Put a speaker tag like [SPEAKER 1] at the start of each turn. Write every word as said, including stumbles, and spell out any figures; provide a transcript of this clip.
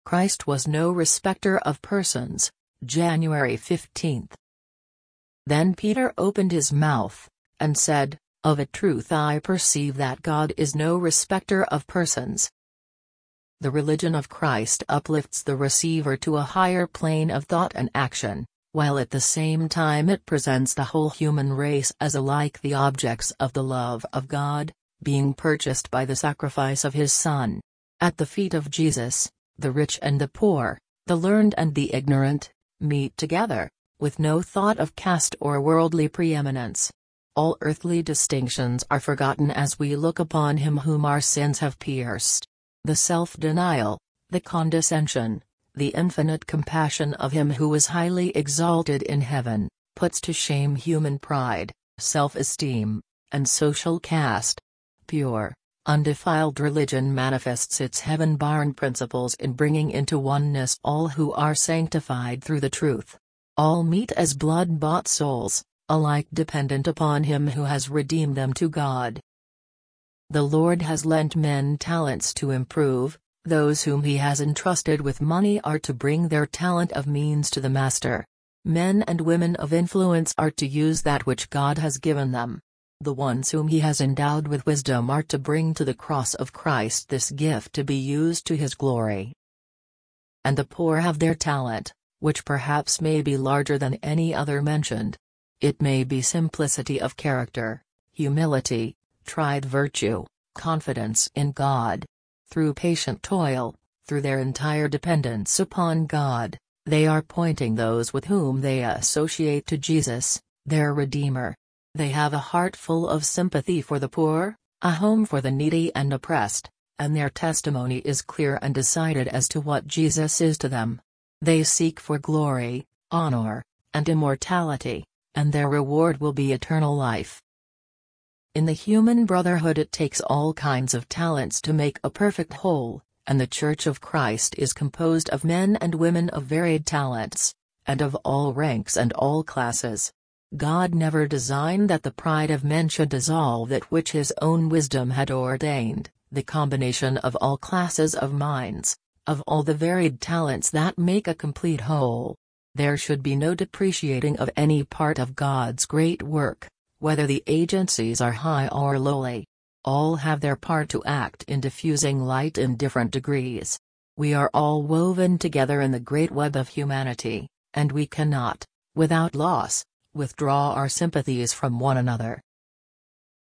[SPEAKER 1] Christ was no respecter of persons. January fifteenth. Then Peter opened his mouth, and said, Of a truth I perceive that God is no respecter of persons. The religion of Christ uplifts the receiver to a higher plane of thought and action, while at the same time it presents the whole human race as alike the objects of the love of God, being purchased by the sacrifice of His Son. At the feet of Jesus, the rich and the poor, the learned and the ignorant, meet together, with no thought of caste or worldly preeminence. All earthly distinctions are forgotten as we look upon Him whom our sins have pierced. The self-denial, the condescension, the infinite compassion of Him who is highly exalted in heaven, puts to shame human pride, self-esteem, and social caste. Pure, undefiled religion manifests its heaven-born principles in bringing into oneness all who are sanctified through the truth. All meet as blood-bought souls, alike dependent upon Him who has redeemed them to God. The Lord has lent men talents to improve. Those whom He has entrusted with money are to bring their talent of means to the Master. Men and women of influence are to use that which God has given them. The ones whom He has endowed with wisdom are to bring to the cross of Christ this gift to be used to His glory. And the poor have their talent, which perhaps may be larger than any other mentioned. It may be simplicity of character, humility, tried virtue, confidence in God. Through patient toil, through their entire dependence upon God, they are pointing those with whom they associate to Jesus, their Redeemer. They have a heart full of sympathy for the poor, a home for the needy and oppressed, and their testimony is clear and decided as to what Jesus is to them. They seek for glory, honor, and immortality, and their reward will be eternal life. In the human brotherhood it takes all kinds of talents to make a perfect whole, and the Church of Christ is composed of men and women of varied talents, and of all ranks and all classes. God never designed that the pride of men should dissolve that which His own wisdom had ordained, the combination of all classes of minds, of all the varied talents that make a complete whole. There should be no depreciating of any part of God's great work, whether the agencies are high or lowly. All have their part to act in diffusing light in different degrees. We are all woven together in the great web of humanity, and we cannot, without loss, withdraw our sympathies from one another.